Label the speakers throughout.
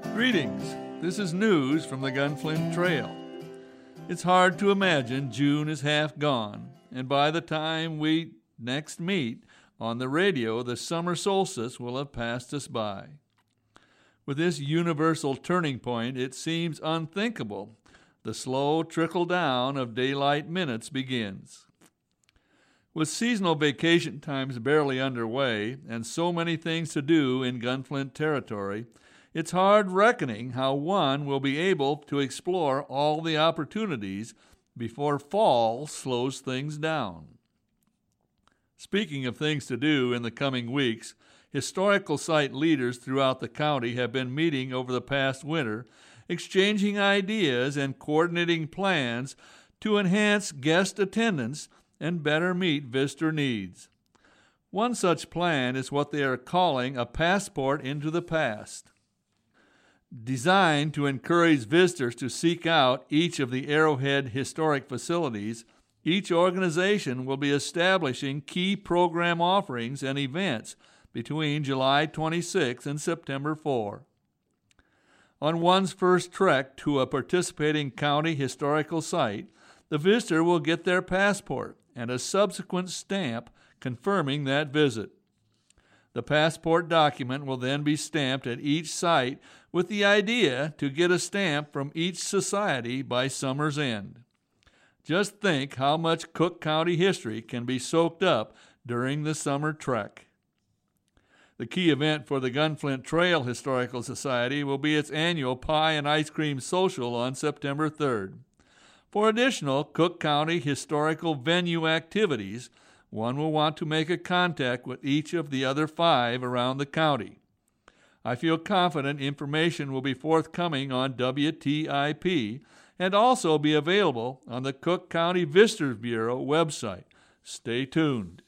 Speaker 1: Greetings. This is news from the Gunflint Trail. It's hard to imagine June is half gone, and by the time we next meet on the radio, the summer solstice will have passed us by. With this universal turning point, it seems unthinkable. The slow trickle down of daylight minutes begins. With seasonal vacation times barely underway and so many things to do in Gunflint territory, it's hard reckoning how one will be able to explore all the opportunities before fall slows things down. Speaking of things to do in the coming weeks, historical site leaders throughout the county have been meeting over the past winter, exchanging ideas and coordinating plans to enhance guest attendance and better meet visitor needs. One such plan is what they are calling a passport into the past. Designed to encourage visitors to seek out each of the Arrowhead historic facilities, each organization will be establishing key program offerings and events between July 26 and September 4. On one's first trek to a participating county historical site, the visitor will get their passport and a subsequent stamp confirming that visit. The passport document will then be stamped at each site with the idea to get a stamp from each society by summer's end. Just think how much Cook County history can be soaked up during the summer trek. The key event for the Gunflint Trail Historical Society will be its annual Pie and Ice Cream Social on September 3rd. For additional Cook County historical venue activities, one will want to make a contact with each of the other 5 around the county. I feel confident information will be forthcoming on WTIP and also be available on the Cook County Visitors Bureau website. Stay tuned.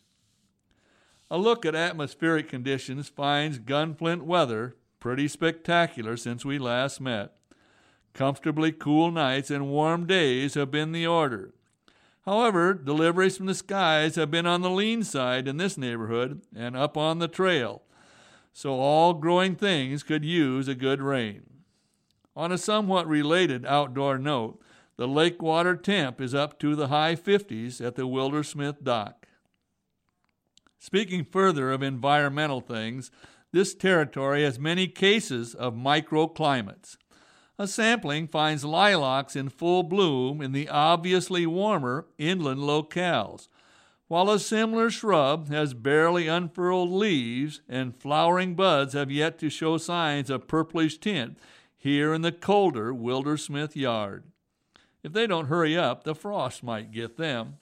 Speaker 1: A look at atmospheric conditions finds Gunflint weather pretty spectacular since we last met. Comfortably cool nights and warm days have been the order. However, deliveries from the skies have been on the lean side in this neighborhood and up on the trail, so all growing things could use a good rain. On a somewhat related outdoor note, the lake water temp is up to the high 50s at the Wildersmith Dock. Speaking further of environmental things, this territory has many cases of microclimates. A sampling finds lilacs in full bloom in the obviously warmer inland locales, while a similar shrub has barely unfurled leaves and flowering buds have yet to show signs of purplish tint here in the colder Wildersmith yard. If they don't hurry up, the frost might get them.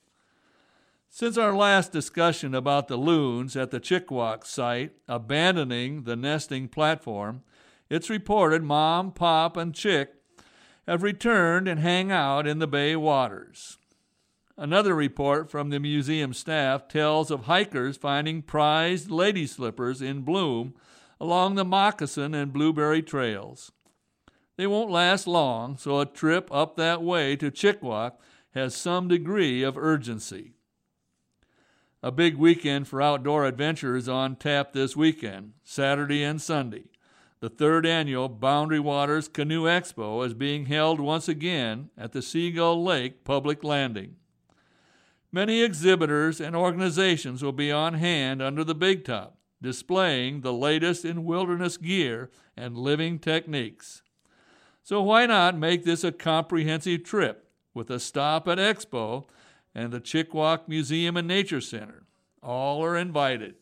Speaker 1: Since our last discussion about the loons at the Chickawauk site abandoning the nesting platform, it's reported Mom, Pop, and Chick have returned and hang out in the bay waters. Another report from the museum staff tells of hikers finding prized lady slippers in bloom along the Moccasin and Blueberry trails. They won't last long, so a trip up that way to Chickawauk has some degree of urgency. A big weekend for outdoor adventure is on tap this weekend, Saturday and Sunday. The 3rd annual Boundary Waters Canoe Expo is being held once again at the Seagull Lake Public Landing. Many exhibitors and organizations will be on hand under the big top, displaying the latest in wilderness gear and living techniques. So why not make this a comprehensive trip with a stop at Expo and the Chickawauk Museum and Nature Center? All are invited.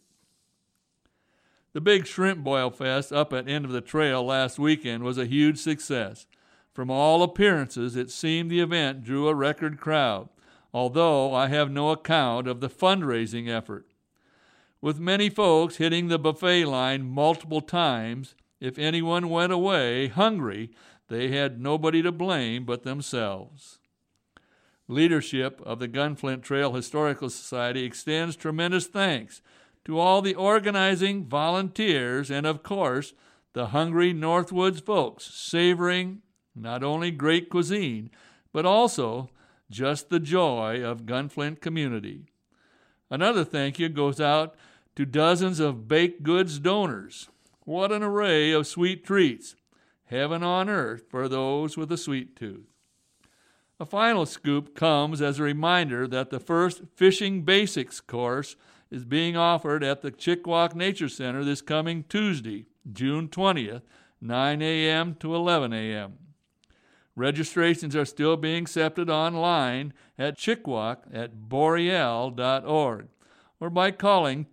Speaker 1: The big Shrimp Boil Fest up at End of the Trail last weekend was a huge success. From all appearances, it seemed the event drew a record crowd, although I have no account of the fundraising effort. With many folks hitting the buffet line multiple times, if anyone went away hungry, they had nobody to blame but themselves. Leadership of the Gunflint Trail Historical Society extends tremendous thanks to all the organizing volunteers and, of course, the hungry Northwoods folks savoring not only great cuisine, but also just the joy of Gunflint community. Another thank you goes out to dozens of baked goods donors. What an array of sweet treats. heaven on earth for those with a sweet tooth. A final scoop comes as a reminder that the first Fishing Basics course is being offered at the Chickawauk Nature Center this coming Tuesday, June 20th, 9 a.m. to 11 a.m. Registrations are still being accepted online at chickawauk@boreal.org or by calling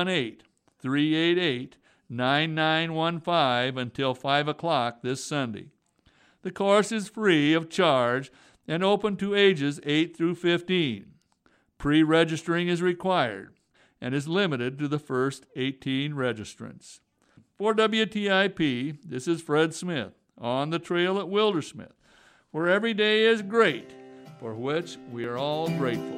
Speaker 1: 218-388-9915 until 5 o'clock this Sunday. The course is free of charge and open to ages 8 through 15. Pre-registering is required and is limited to the first 18 registrants. For WTIP, this is Fred Smith on the trail at Wildersmith, where every day is great, for which we are all grateful.